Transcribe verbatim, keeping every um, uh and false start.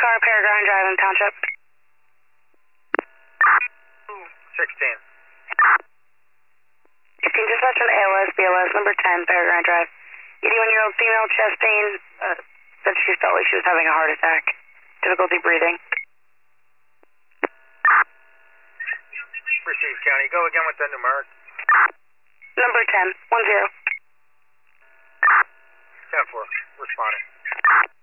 car, Peregrine Drive in Township. sixteen. sixteen, dispatch on A L S, B L S, number ten, Peregrine Drive. eighty-one-year-old female, chest pain, uh, said she felt like she was having a heart attack. Difficulty breathing. Received, County. Go again with the numeric. Number ten, one zero. ten four, responding.